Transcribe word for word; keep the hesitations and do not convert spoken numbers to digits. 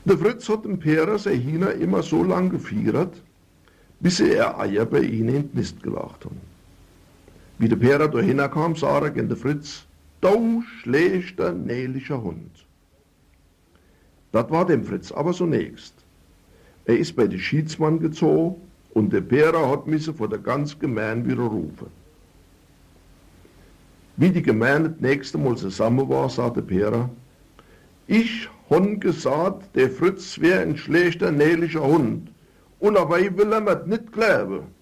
Der Fritz hat dem Pera sein Hühner immer so lang gefeiert, bis er Eier bei ihnen in den Nist gelegt hat. Wie der Pera da hinkam, sah er gegen den Fritz, du schlechter, nählicher Hund. Das war dem Fritz aber so nächst. Er ist bei den Schiedsmann gezogen und der Pera hat müsse vor der ganz Gemeinde wieder rufen. Wie die Gemeinde das nächste Mal zusammen war, sagte Pera, ich hon gesagt, der Fritz wär ein schlechter, nählicher Hund. Und dabei will er mir nicht glauben.